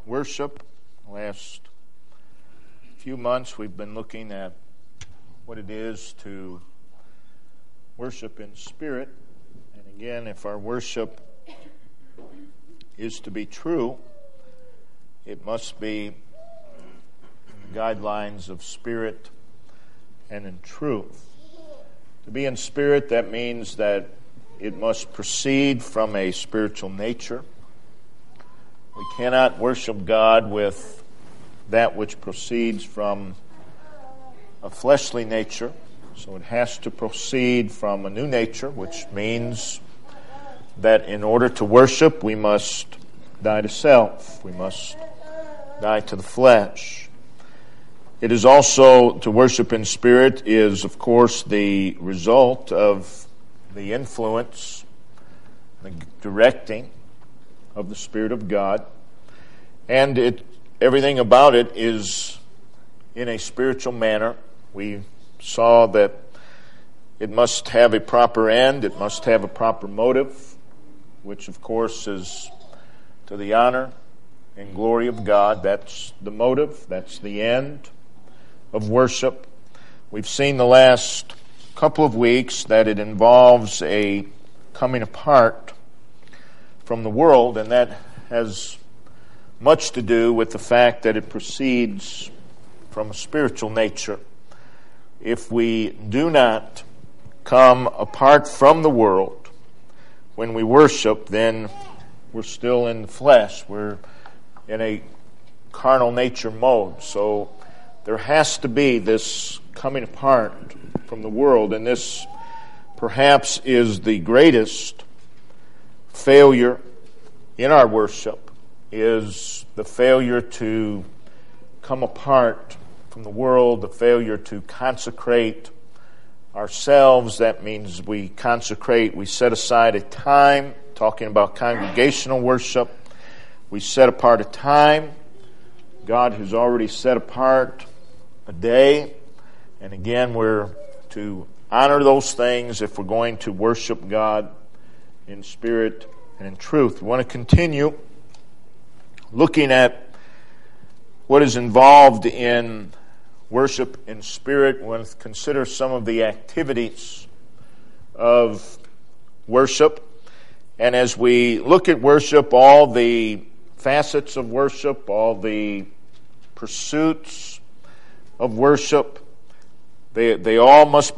worship. Last few months we've been looking at what it is to worship in spirit. And again, if our worship is to be true, it must be in the guidelines of spirit and in truth. To be in spirit, that means that it must proceed from a spiritual nature. We cannot worship God with that which proceeds from a fleshly nature. So it has to proceed from a new nature, which means that in order to worship, we must die to self. We must die to the flesh. It is also, to worship in spirit is, of course, the result of the influence, the directing of the Spirit of God. And everything about it is in a spiritual manner. We saw that it must have a proper end, it must have a proper motive, which of course is to the honor and glory of God. That's the motive, that's the end of worship. We've seen the last couple of weeks that it involves a coming apart from the world, and that has much to do with the fact that it proceeds from a spiritual nature. If we do not come apart from the world when we worship, then we're still in the flesh. We're in a carnal nature mode. So there has to be this coming apart from the world, and this perhaps is the greatest failure in our worship, is the failure to come apart from the world, the failure to consecrate ourselves. That means we set aside a time, talking about congregational worship. We set apart a time. God has already set apart a day. And again, we're to honor those things if we're going to worship God in spirit and in truth. We want to continue looking at what is involved in worship in spirit. We want to consider some of the activities of worship. And as we look at worship, all the facets of worship, all the pursuits of worship, they all must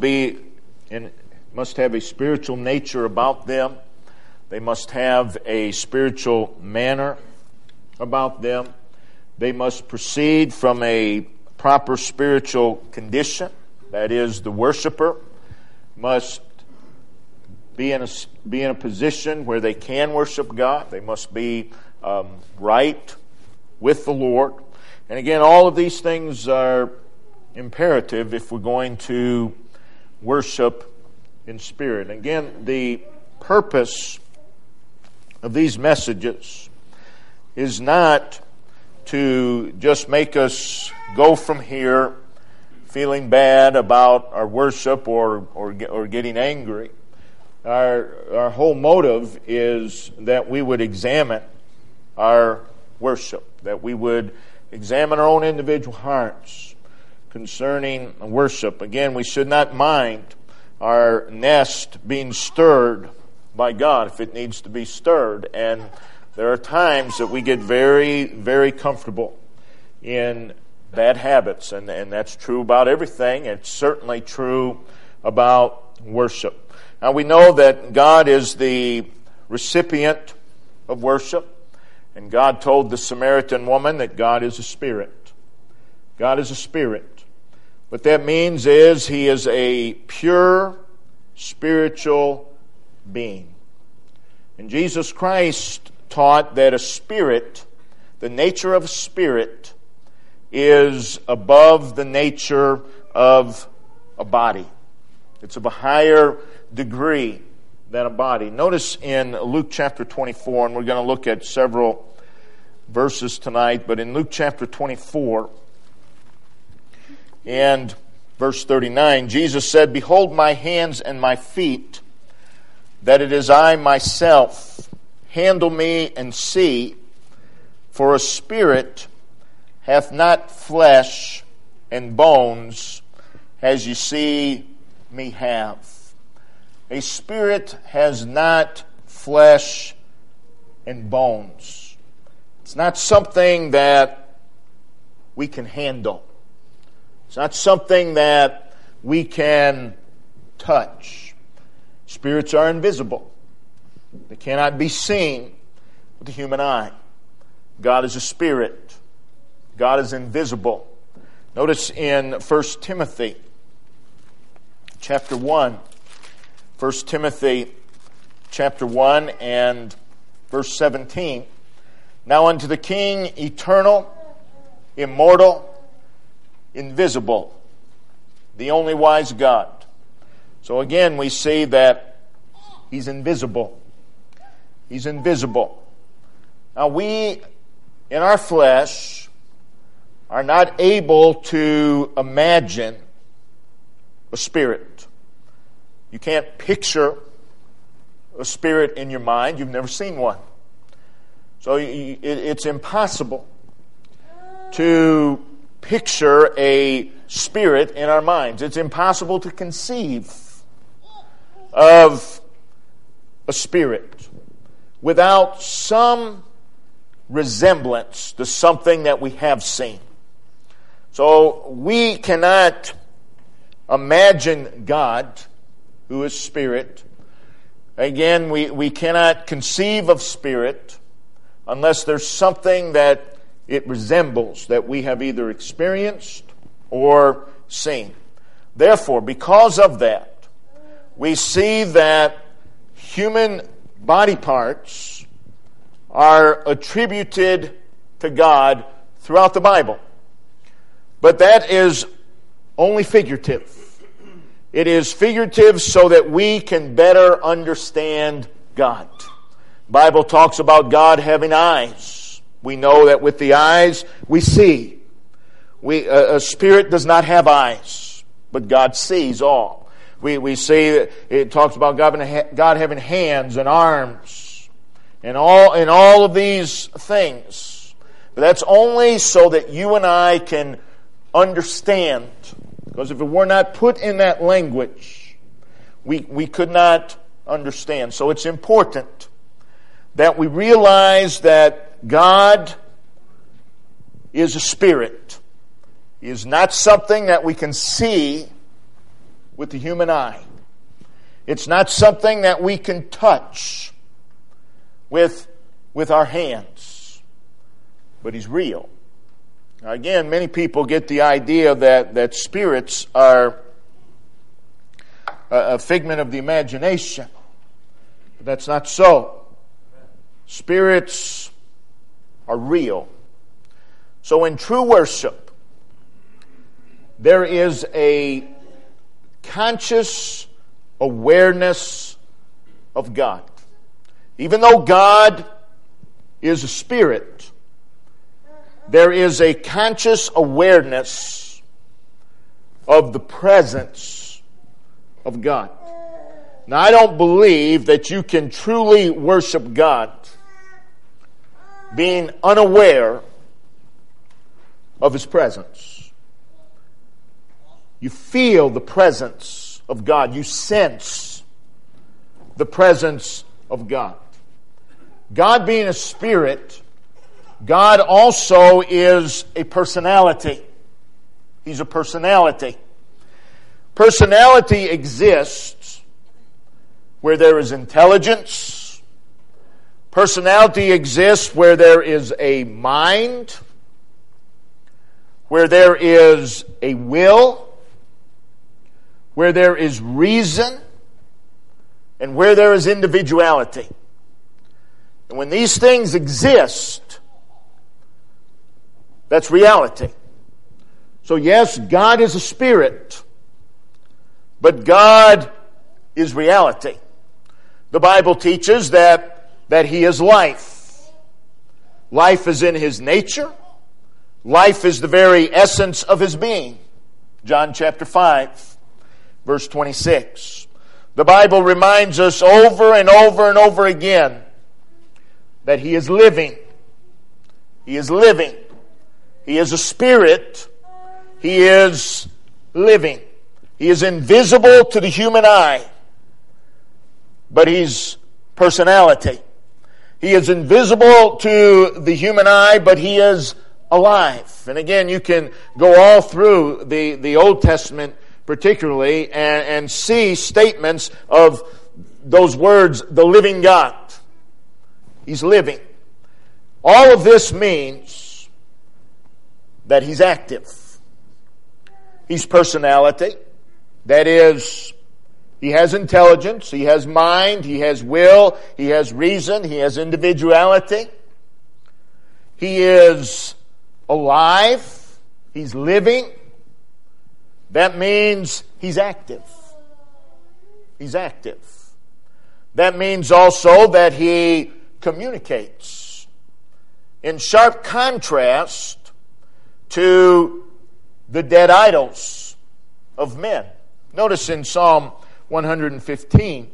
have a spiritual nature about them. They must have a spiritual manner about them. They must proceed from a proper spiritual condition. That is, the worshiper must be in a position where they can worship God. They must be right with the Lord. And again, all of these things are imperative if we're going to worship in spirit. Again, the purpose of these messages is not to just make us go from here feeling bad about our worship or getting angry. Our whole motive is that we would examine our worship, that we would examine our own individual hearts concerning worship. Again, we should not mind our nest being stirred by God if it needs to be stirred. And there are times that we get very, very comfortable in bad habits, and that's true about everything. It's certainly true about worship. Now, we know that God is the recipient of worship, and God told the Samaritan woman that God is a spirit. God is a spirit. What that means is He is a pure spiritual being. And Jesus Christ taught that a spirit, the nature of a spirit, is above the nature of a body. It's of a higher degree than a body. Notice in Luke chapter 24, and we're going to look at several verses tonight, but in Luke chapter 24 and verse 39, Jesus said, "Behold my hands and my feet, that it is I myself. Handle me and see, For a spirit hath not flesh and bones, as you see me have. A spirit has not flesh and bones. It's not something that we can handle. It's not something that we can touch. Spirits are invisible. They cannot be seen with the human eye. God is a spirit. God is invisible. Notice in 1 Timothy chapter 1. 1 Timothy chapter 1 and verse 17. Now unto the King, eternal, immortal, invisible, the only wise God. So again, we see that He's invisible. He's invisible. Now we, in our flesh, are not able to imagine a spirit. You can't picture a spirit in your mind. You've never seen one. So it's impossible to picture a spirit in our minds. It's impossible to conceive of a spirit without some resemblance to something that we have seen. So we cannot imagine God, who is spirit. Again, we cannot conceive of spirit unless there's something that it resembles, that we have either experienced or seen. Therefore, because of that, we see that human body parts are attributed to God throughout the Bible. But that is only figurative. It is figurative so that we can better understand God. The Bible talks about God having eyes. We know that with the eyes we see. A spirit does not have eyes, but God sees all. We see that it talks about God having hands and arms and all of these things. But that's only so that you and I can understand. Because if it were not put in that language, we could not understand. So it's important that we realize that God is a spirit. He is not something that we can see with the human eye. It's not something that we can touch with our hands. But He's real. Now again, many people get the idea that spirits are a figment of the imagination. But that's not so. Spirits are real. So in true worship, there is a conscious awareness of God. Even though God is a spirit, there is a conscious awareness of the presence of God. Now, I don't believe that you can truly worship God being unaware of His presence. You feel the presence of God. You sense the presence of God. God being a spirit, God also is a personality. He's a personality. Personality exists where there is intelligence. Personality exists where there is a mind, where there is a will, where there is reason, and where there is individuality. And when these things exist, that's reality. So yes, God is a spirit, but God is reality. The Bible teaches that He is life. Life is in His nature. Life is the very essence of His being. John chapter 5, verse 26. The Bible reminds us over and over and over again that He is living. He is living. He is a spirit. He is living. He is invisible to the human eye, but He's personality. He is invisible to the human eye, but He is alive. And again, you can go all through the Old Testament particularly and see statements of those words, the living God. He's living. All of this means that He's active. He's personality. That is, He has intelligence, He has mind, He has will, He has reason, He has individuality. He is alive. He's living. That means He's active. He's active. That means also that He communicates. In sharp contrast to the dead idols of men. Notice in Psalm 115,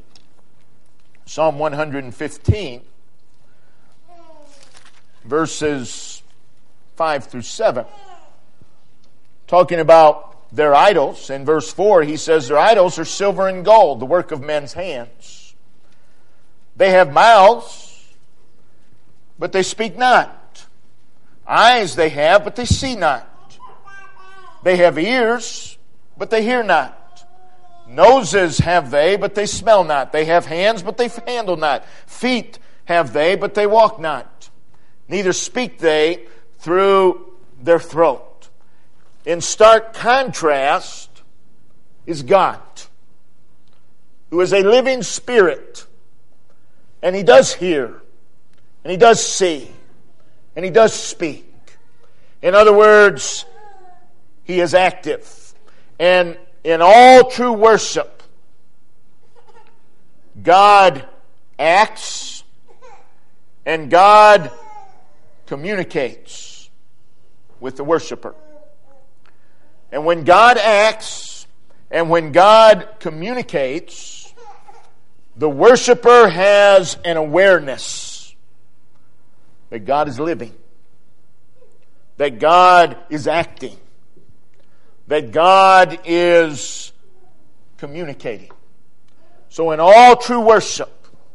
verses 5 through 7, talking about their idols. In verse 4, he says, their idols are silver and gold, the work of men's hands. They have mouths, but they speak not. Eyes they have, but they see not. They have ears, but they hear not. Noses have they, but they smell not. They have hands, but they handle not. Feet have they, but they walk not. Neither speak they through their throat. In stark contrast is God, who is a living spirit. And He does hear, and He does see, and He does speak. In other words, He is active. And in all true worship, God acts and God communicates with the worshiper. And when God acts and when God communicates, the worshiper has an awareness that God is living, that God is acting, that God is communicating. So in all true worship,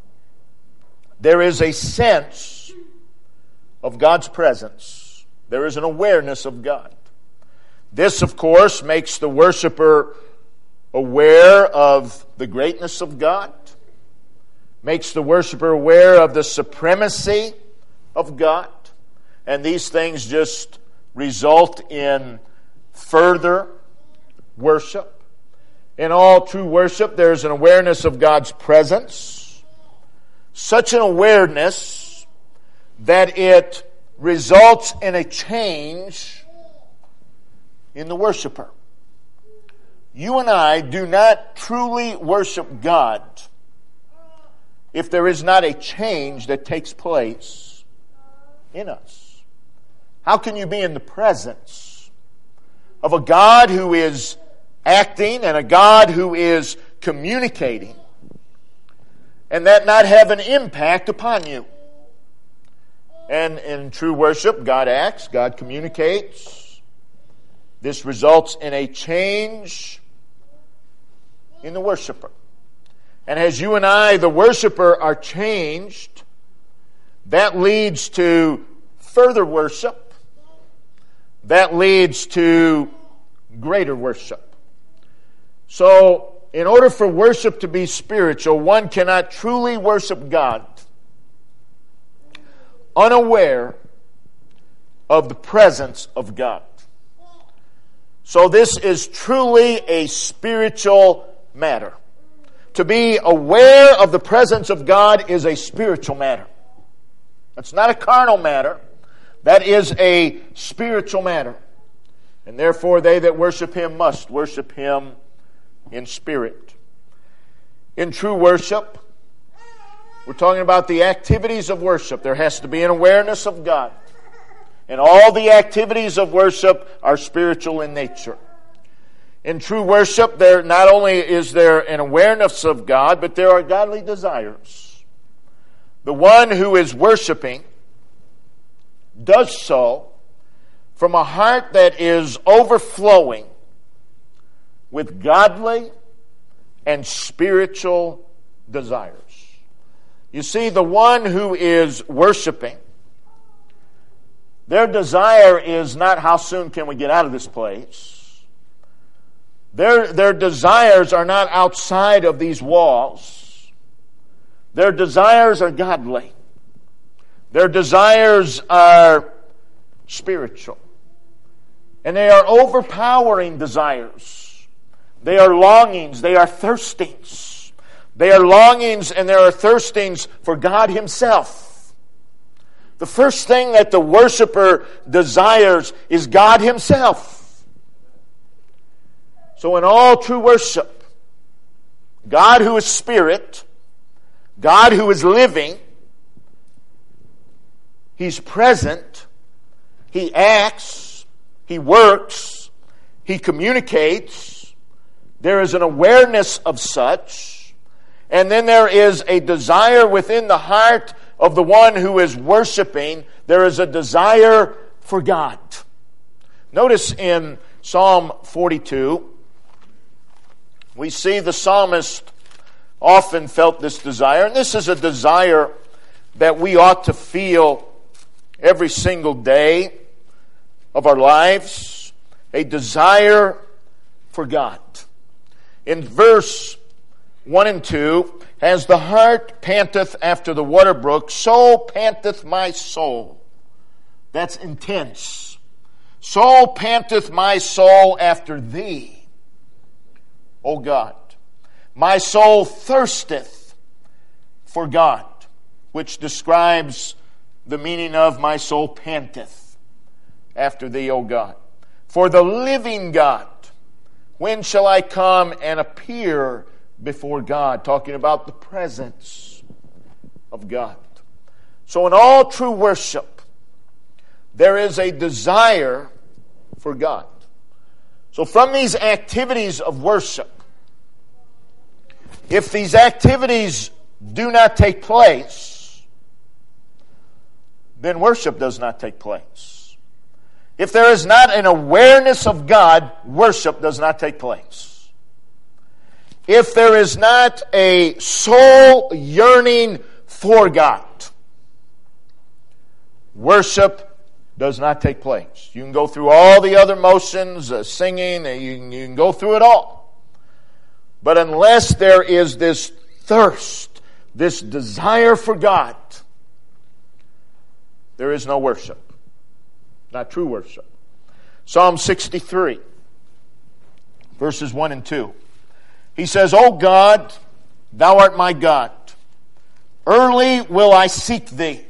there is a sense of God's presence. There is an awareness of God. This, of course, makes the worshiper aware of the greatness of God, makes the worshiper aware of the supremacy of God, and these things just result in further worship. In all true worship, there's an awareness of God's presence, such an awareness that it results in a change in the worshiper. You and I do not truly worship God if there is not a change that takes place in us. How can you be in the presence of a God who is acting and a God who is communicating and that not have an impact upon you? And in true worship, God acts, God communicates. This results in a change in the worshiper. And as you and I, the worshiper, are changed, that leads to further worship. That leads to greater worship. So, in order for worship to be spiritual, one cannot truly worship God unaware of the presence of God. So this is truly a spiritual matter. To be aware of the presence of God is a spiritual matter. That's not a carnal matter. That is a spiritual matter. And therefore they that worship Him must worship Him in spirit. In true worship, we're talking about the activities of worship. There has to be an awareness of God. And all the activities of worship are spiritual in nature. In true worship, there not only is there an awareness of God, but there are godly desires. The one who is worshiping does so from a heart that is overflowing with godly and spiritual desires. You see, the one who is worshiping, their desire is not how soon can we get out of this place. Their desires are not outside of these walls. Their desires are godly. Their desires are spiritual. And they are overpowering desires. They are longings. They are thirstings. They are longings and there are thirstings for God Himself. The first thing that the worshiper desires is God Himself. So in all true worship, God who is spirit, God who is living, He's present, He acts, He works, He communicates. There is an awareness of such. And then there is a desire within the heart of the one who is worshiping. There is a desire for God. Notice in Psalm 42, we see the psalmist often felt this desire. And this is a desire that we ought to feel every single day of our lives. A desire for God. In verse 1 and 2, as the hart panteth after the water brook, so panteth my soul. That's intense. So panteth my soul after thee, O God. My soul thirsteth for God, which describes the meaning of my soul panteth after thee, O God. For the living God, when shall I come and appear before God? Talking about the presence of God. So in all true worship, there is a desire for God. So from these activities of worship, if these activities do not take place, then worship does not take place. If there is not an awareness of God, worship does not take place. If there is not a soul yearning for God, worship does not take place. You can go through all the other motions, singing, you can go through it all. But unless there is this thirst, this desire for God, there is no worship. Not true worship. Psalm 63, verses 1 and 2. He says, O God, Thou art my God. Early will I seek Thee.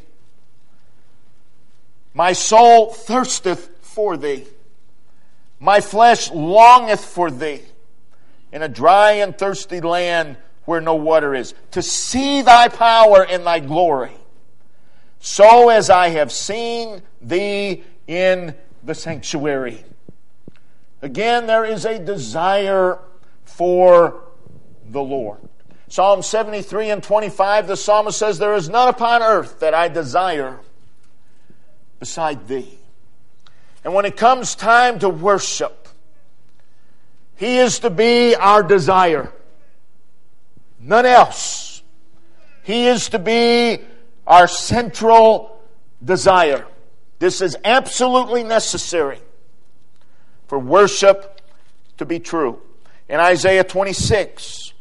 My soul thirsteth for Thee. My flesh longeth for Thee in a dry and thirsty land where no water is, to see Thy power and Thy glory, so as I have seen Thee in the sanctuary. Again, there is a desire for the Lord. Psalm 73 and 25, the psalmist says, there is none upon earth that I desire beside Thee. And when it comes time to worship, He is to be our desire. None else. He is to be our central desire. This is absolutely necessary for worship to be true. In Isaiah 26,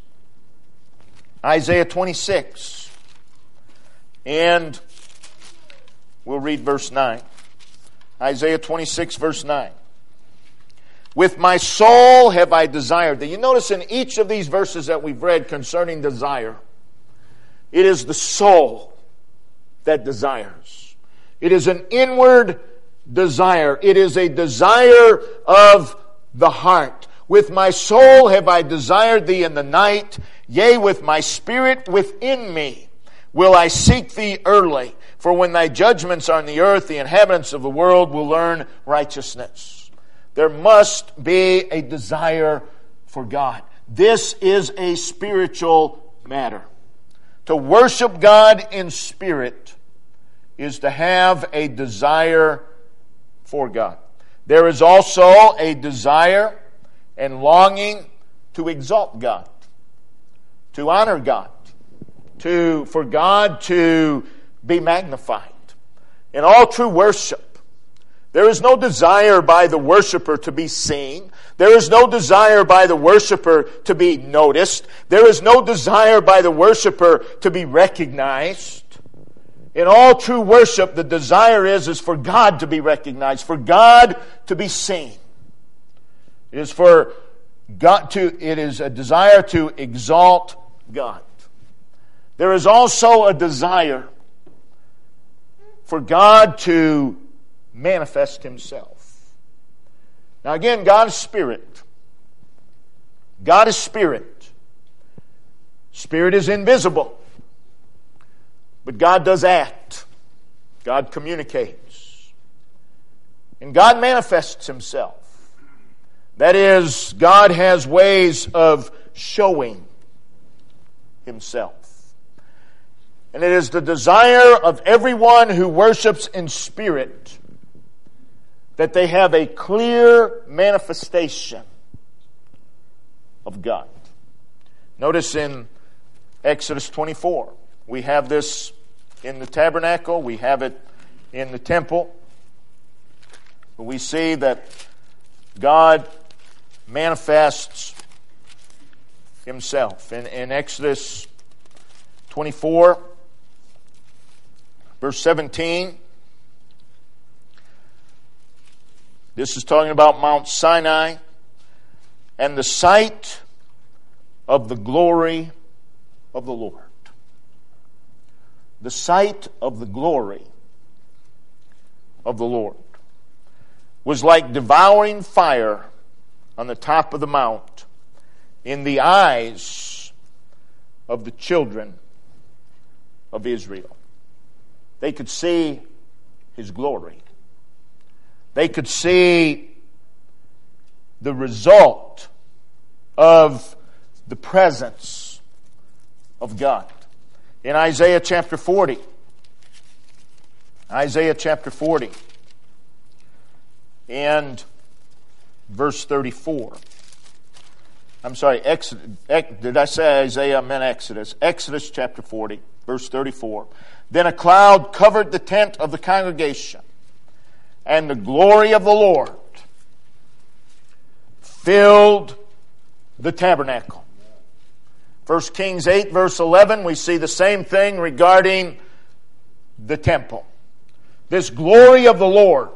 and we'll read verse 9. Isaiah 26, verse 9. With my soul have I desired thee. You notice in each of these verses that we've read concerning desire, it is the soul that desires. It is an inward desire. It is a desire of the heart. With my soul have I desired Thee in the night. Yea, with my spirit within me will I seek Thee early. For when Thy judgments are on the earth, the inhabitants of the world will learn righteousness. There must be a desire for God. This is a spiritual matter. To worship God in spirit is to have a desire for God. There is also a desire and longing to exalt God, to honor God, for God to be magnified. In all true worship, there is no desire by the worshiper to be seen. There is no desire by the worshiper to be noticed. There is no desire by the worshiper to be recognized. In all true worship, the desire is for God to be recognized, for God to be seen. It is a desire to exalt God. There is also a desire for God to manifest Himself. Now again, God is Spirit. God is Spirit. Spirit is invisible. But God does act. God communicates. And God manifests Himself. That is, God has ways of showing Himself. And it is the desire of everyone who worships in spirit that they have a clear manifestation of God. Notice in Exodus 24, we have this in the tabernacle, we have it in the temple. We see that God manifests Himself. In Exodus 24, verse 17, this is talking about Mount Sinai and the sight of the glory of the Lord. The sight of the glory of the Lord was like devouring fire on the top of the mount in the eyes of the children of Israel. They could see His glory. They could see the result of the presence of God. In Isaiah chapter 40, and verse 34. I'm sorry, did I say Isaiah? I meant Exodus. Exodus chapter 40, verse 34. Then a cloud covered the tent of the congregation, and the glory of the Lord filled the tabernacle. 1 Kings 8, verse 11, we see the same thing regarding the temple. This glory of the Lord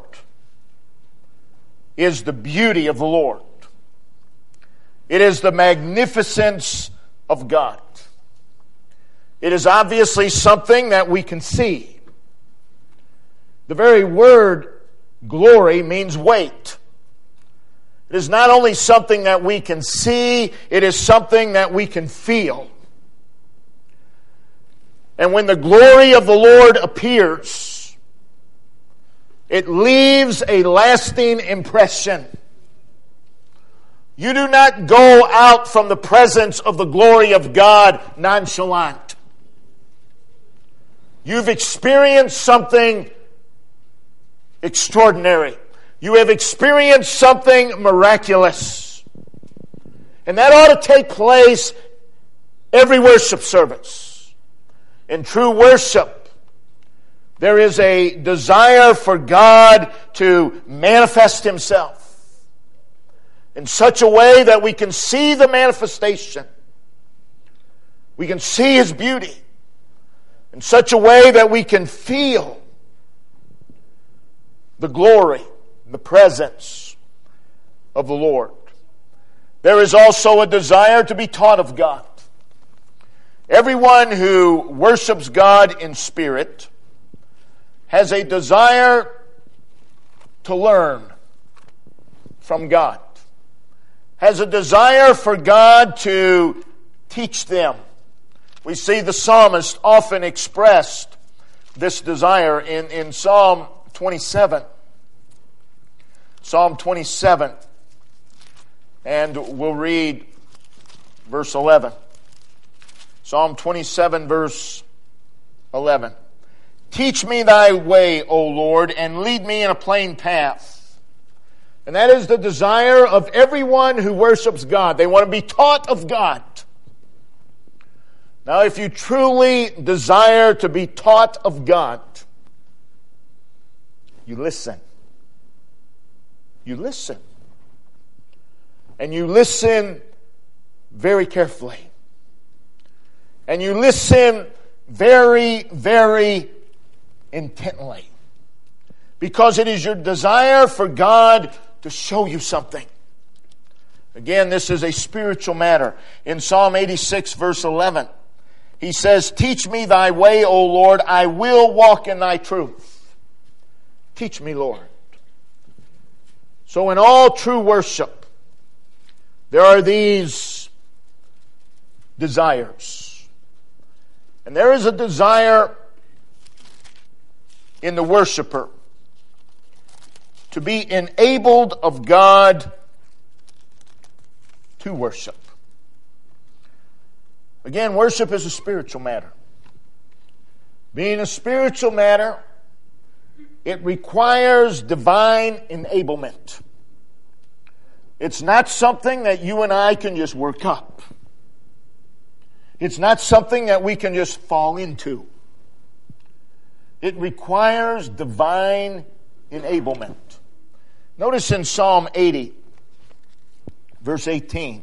is the beauty of the Lord. It is the magnificence of God. It is obviously something that we can see. The very word glory means weight. It is not only something that we can see, it is something that we can feel. And when the glory of the Lord appears, it leaves a lasting impression. You do not go out from the presence of the glory of God nonchalant. You've experienced something extraordinary. You have experienced something miraculous. And that ought to take place every worship service. In true worship, there is a desire for God to manifest Himself in such a way that we can see the manifestation. We can see His beauty in such a way that we can feel the glory, the presence of the Lord. There is also a desire to be taught of God. Everyone who worships God in spirit has a desire to learn from God, has a desire for God to teach them. We see the psalmist often expressed this desire in Psalm 27. Psalm 27, and we'll read verse 11. Psalm 27, verse 11. Teach me thy way, O Lord, and lead me in a plain path. And that is the desire of everyone who worships God. They want to be taught of God. Now, if you truly desire to be taught of God, you listen. You listen. And you listen very carefully. And you listen very, very intently. Because it is your desire for God to show you something. Again, this is a spiritual matter. In Psalm 86, verse 11, he says, Teach me thy way, O Lord, I will walk in thy truth. Teach me, Lord. So in all true worship, there are these desires. And there is a desire in the worshiper to be enabled of God to worship. Again, worship is a spiritual matter. Being a spiritual matter, it requires divine enablement. It's not something that you and I can just work up. It's not something that we can just fall into. It requires divine enablement. Notice in Psalm 80, verse 18,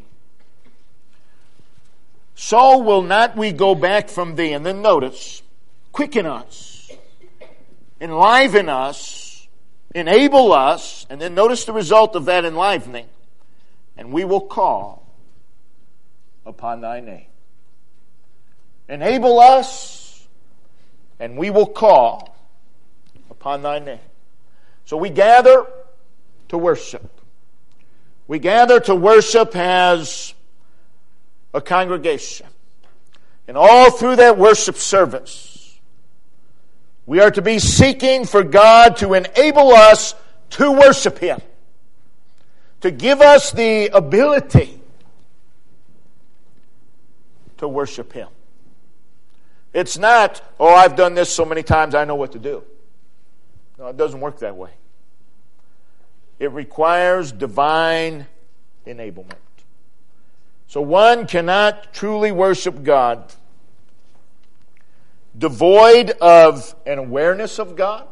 So will not we go back from thee. And then notice, quicken us, enliven us, enable us, and then notice the result of that enlivening, and we will call upon thy name. Enable us, and we will call upon thy name. So we gather to worship. We gather to worship as a congregation. And all through that worship service, we are to be seeking for God to enable us to worship Him. To give us the ability to worship Him. It's not, oh, I've done this so many times, I know what to do. No, it doesn't work that way. It requires divine enablement. So one cannot truly worship God devoid of an awareness of God,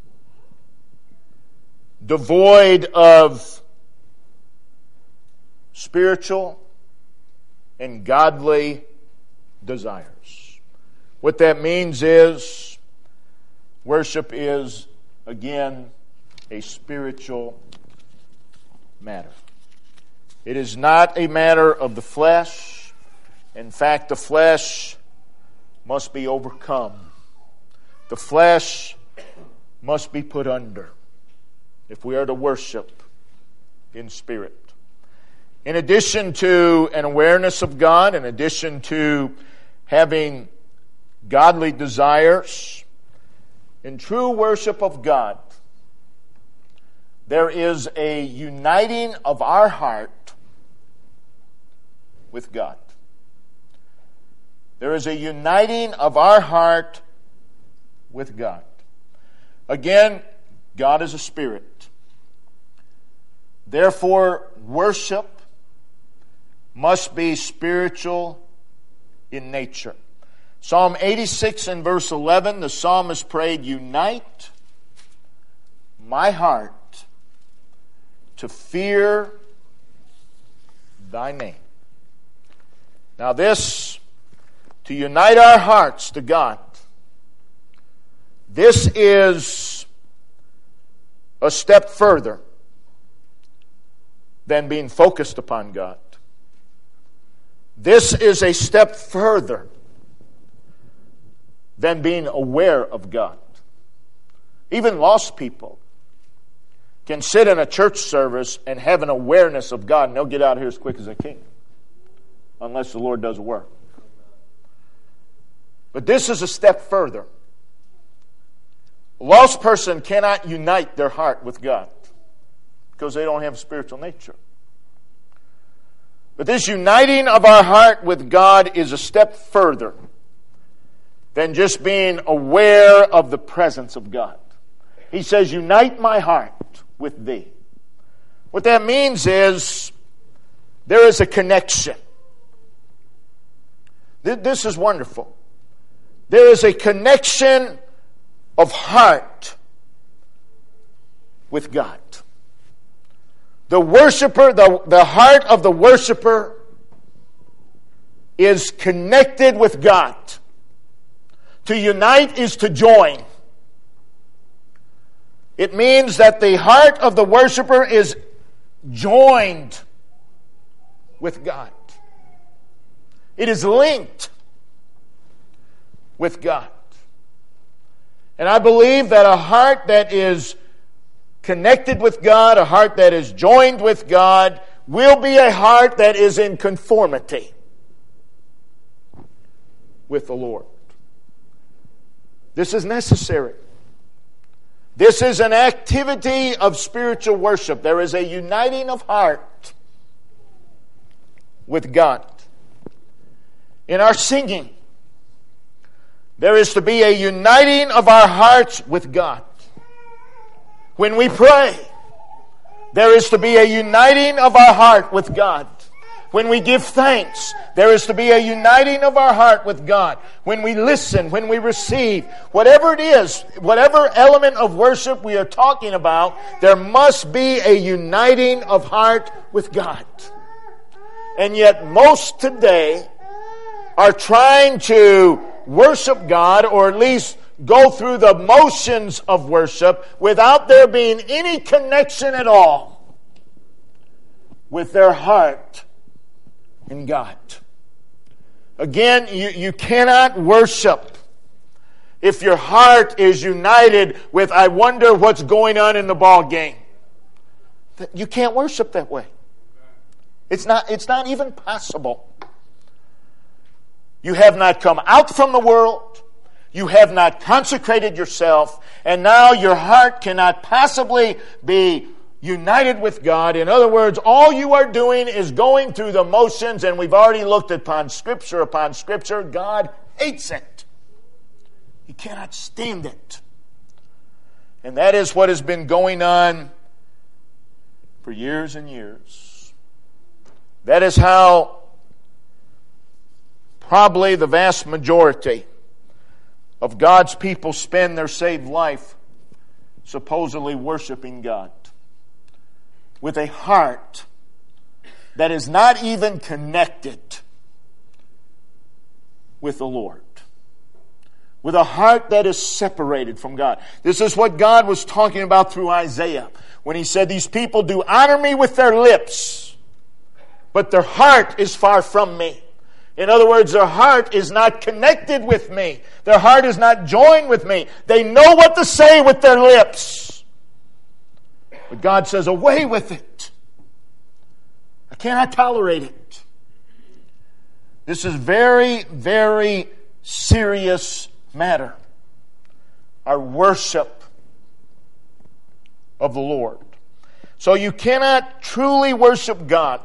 devoid of spiritual and godly desires. What that means is worship is, again, a spiritual matter. It is not a matter of the flesh. In fact, the flesh must be overcome. The flesh must be put under if we are to worship in spirit. In addition to an awareness of God, in addition to having godly desires, in true worship of God, there is a uniting of our heart with God. There is a uniting of our heart with God. Again, God is a spirit. Therefore, worship must be spiritual in nature. Psalm 86 and verse 11, the psalmist prayed, Unite my heart to fear thy name. Now this, to unite our hearts to God, this is a step further than being focused upon God. This is a step further than being aware of God. Even lost people can sit in a church service and have an awareness of God, and they'll get out of here as quick as they can, unless the Lord does a work. But this is a step further. A lost person cannot unite their heart with God because they don't have a spiritual nature. But this uniting of our heart with God is a step further than just being aware of the presence of God. He says, unite my heart with thee. What that means is there is a connection. This is wonderful. There is a connection of heart with God. The worshiper, the heart of the worshiper is connected with God. To unite is to join. It means that the heart of the worshiper is joined with God. It is linked with God. And I believe that a heart that is connected with God, a heart that is joined with God, will be a heart that is in conformity with the Lord. This is necessary. This is an activity of spiritual worship. There is a uniting of heart with God. In our singing, there is to be a uniting of our hearts with God. When we pray, there is to be a uniting of our heart with God. When we give thanks, there is to be a uniting of our heart with God. When we listen, when we receive, whatever it is, whatever element of worship we are talking about, there must be a uniting of heart with God. And yet most today are trying to worship God, or at least go through the motions of worship without there being any connection at all with their heart in God. Again, you cannot worship if your heart is united with, I wonder what's going on in the ball game. You can't worship that way. It's not even possible. You have not come out from the world. You have not consecrated yourself. And now your heart cannot possibly be united with God. In other words, all you are doing is going through the motions, and we've already looked upon Scripture. God hates it. He cannot stand it. And that is what has been going on for years and years. That is how probably the vast majority of God's people spend their saved life supposedly worshiping God with a heart that is not even connected with the Lord. With a heart that is separated from God. This is what God was talking about through Isaiah when he said, these people do honor me with their lips, but their heart is far from me. In other words, their heart is not connected with me. Their heart is not joined with me. They know what to say with their lips. But God says, away with it. I cannot tolerate it. This is very, very serious matter. Our worship of the Lord. So you cannot truly worship God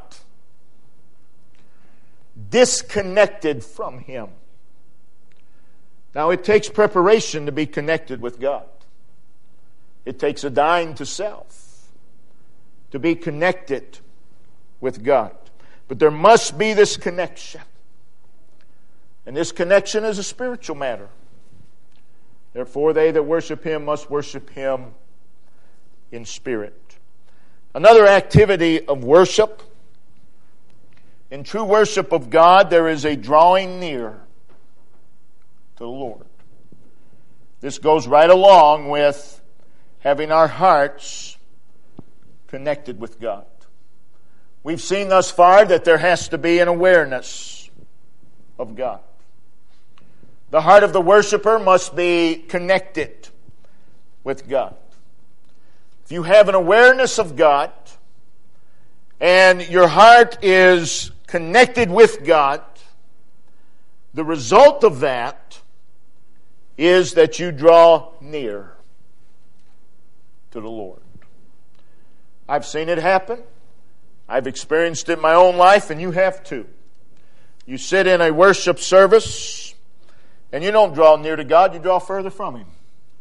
disconnected from Him. Now, it takes preparation to be connected with God. It takes a dying to self to be connected with God. But there must be this connection. And this connection is a spiritual matter. Therefore, they that worship Him must worship Him in spirit. Another activity of worship. In true worship of God, there is a drawing near to the Lord. This goes right along with having our hearts connected with God. We've seen thus far that there has to be an awareness of God. The heart of the worshiper must be connected with God. If you have an awareness of God and your heart is connected with God, the result of that is that you draw near to the Lord. I've seen it happen. I've experienced it in my own life, and you have too. You sit in a worship service, And you don't draw near to God, you draw further from Him.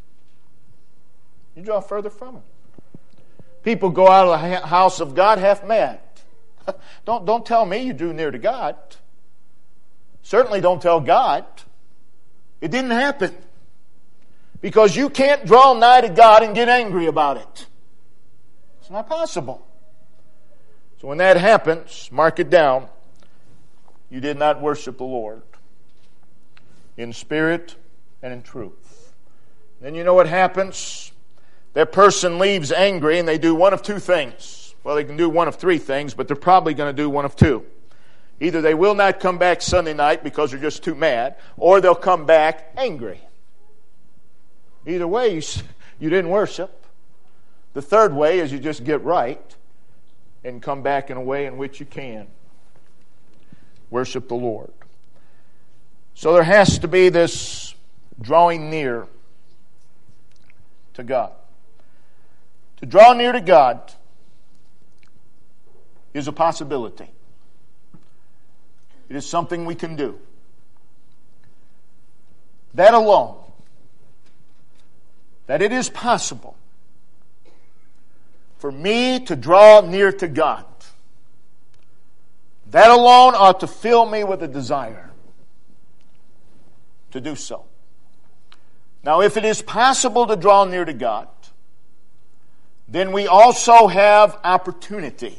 You draw further from Him. People go out of the house of God half mad. Don't tell me you drew near to God. Certainly don't tell God. It didn't happen. Because you can't draw nigh to God and get angry about it. It's not possible. So when that happens, mark it down. You did not worship the Lord in spirit and in truth. Then you know what happens? That person leaves angry and they do one of two things. Well, they can do one of three things, but they're probably going to do one of two. Either they will not come back Sunday night because they're just too mad, or they'll come back angry. Either way, you didn't worship. The third way is you just get right and come back in a way in which you can worship the Lord. So there has to be this drawing near to God. To draw near to God is a possibility. It is something we can do. That alone, that it is possible for me to draw near to God, that alone ought to fill me with a desire to do so. Now, if it is possible to draw near to God, then we also have opportunity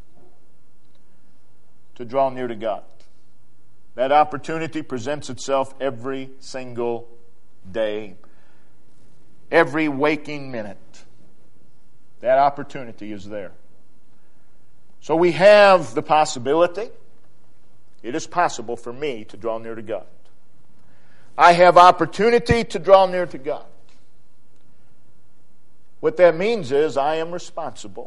to draw near to God. That opportunity presents itself every single day, every waking minute. That opportunity is there. So we have the possibility. It is possible for me to draw near to God. I have opportunity to draw near to God. What that means is I am responsible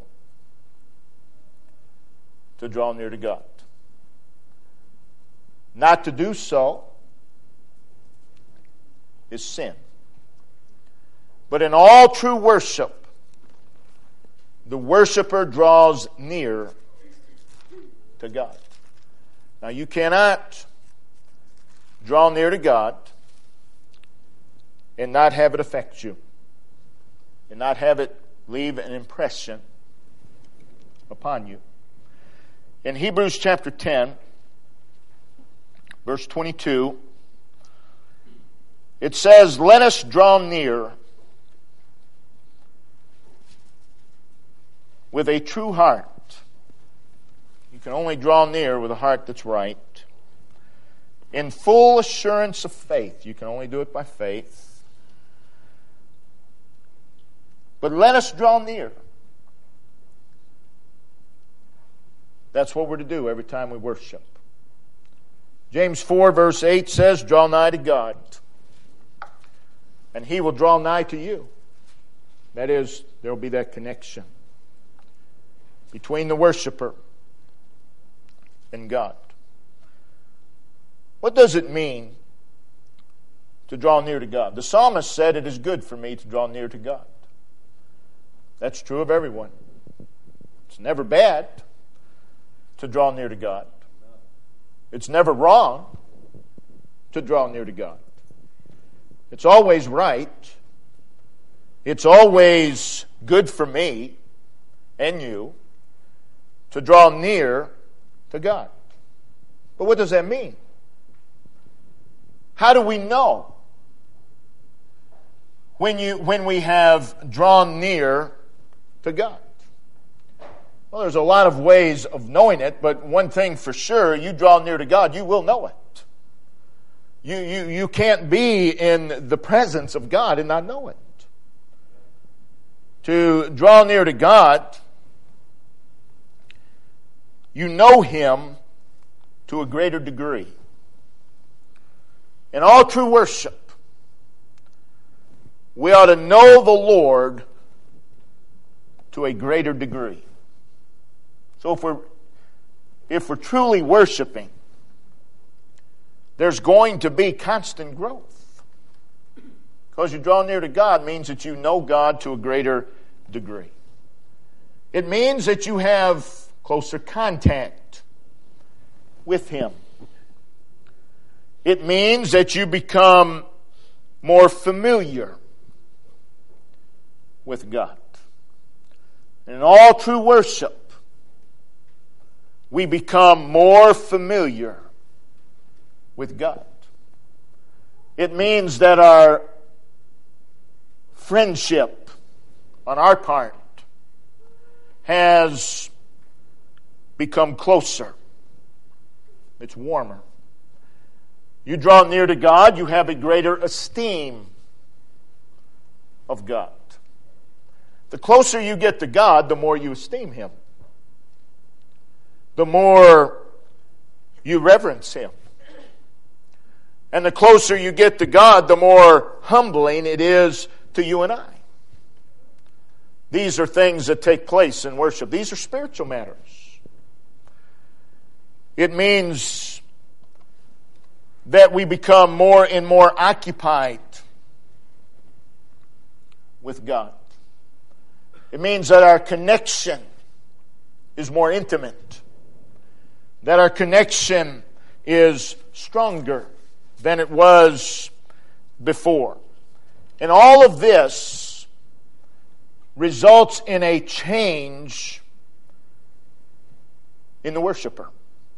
to draw near to God. Not to do so is sin. But in all true worship, the worshiper draws near to God. Now you cannot draw near to God and not have it affect you, and not have it leave an impression upon you. In Hebrews chapter 10, verse 22, it says, "Let us draw near with a true heart." You can only draw near with a heart that's right. "In full assurance of faith." You can only do it by faith. But let us draw near. That's what we're to do every time we worship. James 4 verse 8 says, "Draw nigh to God, and He will draw nigh to you." That is, there will be that connection between the worshiper and God. What does it mean to draw near to God? The psalmist said, "It is good for me to draw near to God." That's true of everyone. It's never bad to draw near to God. It's never wrong to draw near to God. It's always right. It's always good for me and you to draw near to God. But what does that mean? How do we know when we have drawn near to God? Well, there's a lot of ways of knowing it, but one thing for sure, you draw near to God, you will know it. You can't be in the presence of God and not know it. To draw near to God, you know Him to a greater degree. In all true worship, we ought to know the Lord to a greater degree. So if we're truly worshiping, there's going to be constant growth. Because you draw near to God means that you know God to a greater degree. It means that you have closer contact with Him. It means that you become more familiar with God. In all true worship, we become more familiar with God. It means that our friendship on our part has become closer. It's warmer. You draw near to God, you have a greater esteem of God. The closer you get to God, the more you esteem Him. The more you reverence Him. And the closer you get to God, the more humbling it is to you and I. These are things that take place in worship. These are spiritual matters. It means that we become more and more occupied with God. It means that our connection is more intimate. That our connection is stronger than it was before. And all of this results in a change in the worshiper.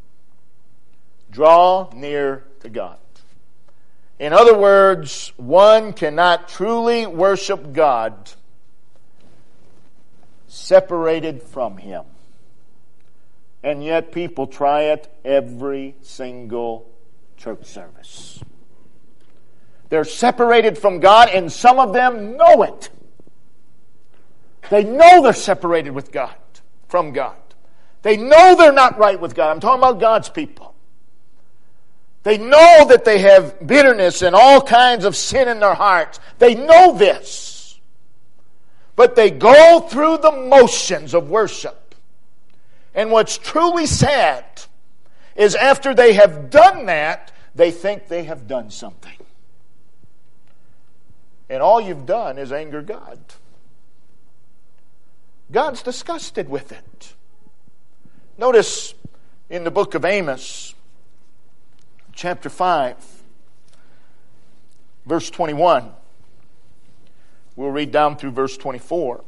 Draw near to God. In other words, one cannot truly worship God separated from Him. And yet people try it every single church service. They're separated from God, and some of them know it. They know they're separated with God, from God. They know they're not right with God. I'm talking about God's people. They know that they have bitterness and all kinds of sin in their hearts. They know this. But they go through the motions of worship. And what's truly sad is after they have done that, they think they have done something. And all you've done is anger God. God's disgusted with it. Notice in the book of Amos, chapter 5, verse 21. We'll read down through verse 24.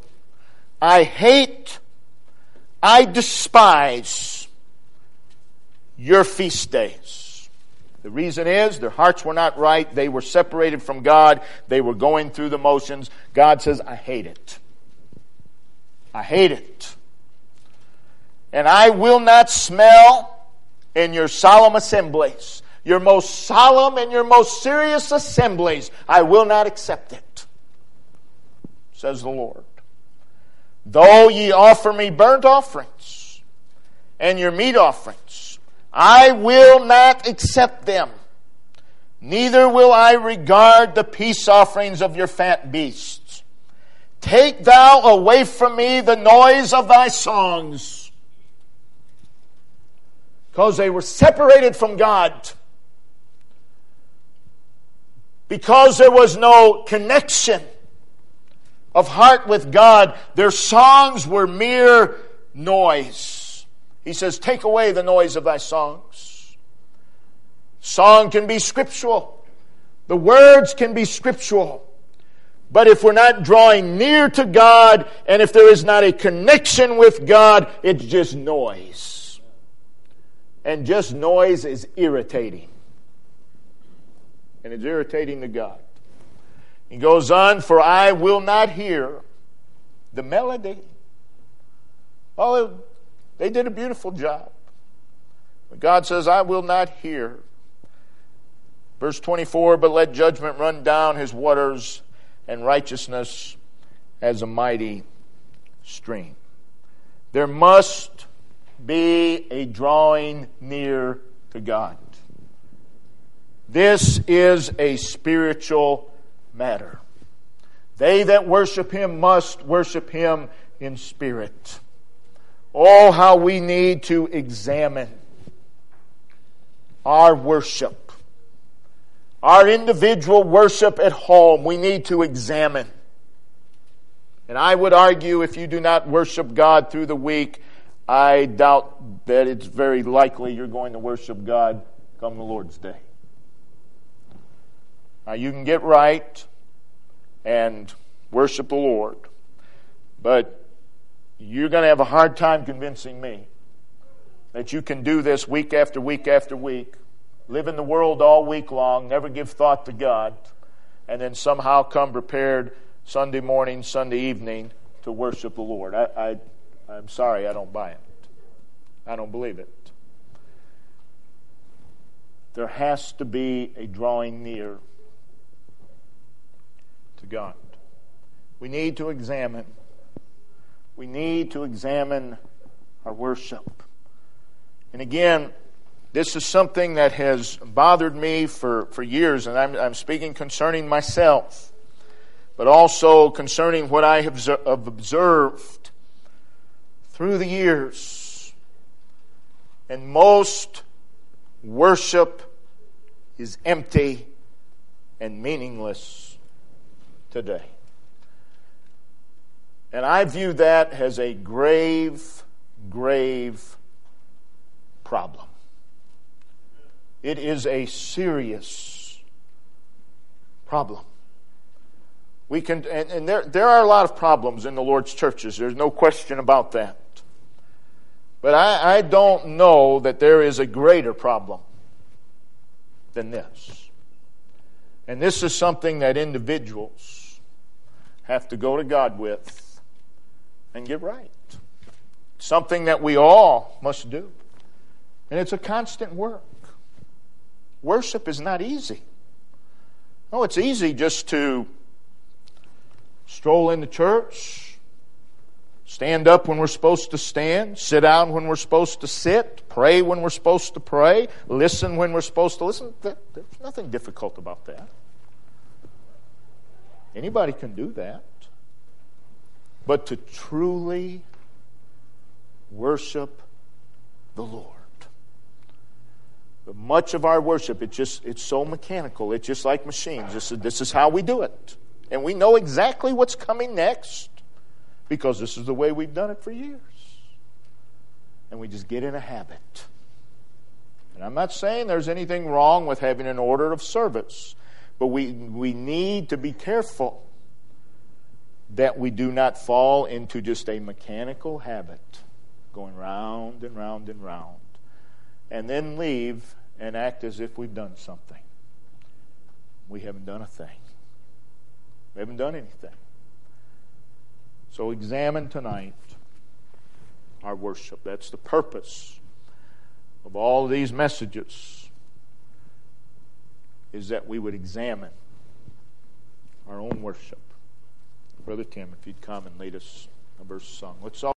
I despise your feast days. The reason is their hearts were not right. They were separated from God. They were going through the motions. God says, I hate it. I hate it. And I will not smell in your solemn assemblies. Your most solemn and your most serious assemblies. I will not accept it, says the Lord. Though ye offer me burnt offerings and your meat offerings, I will not accept them. Neither will I regard the peace offerings of your fat beasts. Take thou away from me the noise of thy songs. Because they were separated from God. Because there was no connection of heart with God, their songs were mere noise. He says, take away the noise of thy songs. Song can be scriptural. The words can be scriptural. But if we're not drawing near to God, and if there is not a connection with God, it's just noise. And just noise is irritating. And it's irritating to God. He goes on, for I will not hear the melody. Oh, they did a beautiful job. But God says, I will not hear. Verse 24, but let judgment run down his waters, and righteousness as a mighty stream. There must be a drawing near to God. This is a spiritual matter. They that worship Him must worship Him in spirit. Oh, how we need to examine our worship. Our individual worship at home, we need to examine. And I would argue if you do not worship God through the week, I doubt that it's very likely you're going to worship God come the Lord's Day. Now, you can get right and worship the Lord, but you're going to have a hard time convincing me that you can do this week after week after week, live in the world all week long, never give thought to God, and then somehow come prepared Sunday morning, Sunday evening to worship the Lord. I'm sorry, I don't buy it. I don't believe it. There has to be a drawing near to God. We need to examine. We need to examine our worship. And again, this is something that has bothered me for years, and I'm speaking concerning myself, but also concerning what I have observed through the years. And most worship is empty and meaningless today. And I view that as a grave, grave problem. It is a serious problem. We can, and there are a lot of problems in the Lord's churches. There's no question about that. But I don't know that there is a greater problem than this. And this is something that individuals have to go to God with and get right. Something that we all must do. And it's a constant work. Worship is not easy. No, it's easy just to stroll into church, stand up when we're supposed to stand, sit down when we're supposed to sit, pray when we're supposed to pray, listen when we're supposed to listen. There's nothing difficult about that. Anybody can do that. But to truly worship the Lord. But much of our worship, it's so mechanical. It's just like machines. This is how we do it. And we know exactly what's coming next because this is the way we've done it for years. And we just get in a habit. And I'm not saying there's anything wrong with having an order of service, but we need to be careful that we do not fall into just a mechanical habit, going round and round and round, and then leave and act as if we've done something. We haven't done a thing. We haven't done anything. So examine tonight our worship. That's the purpose of all of these messages, is that we would examine our own worship. Brother Tim, if you'd come and lead us a verse song. Let's all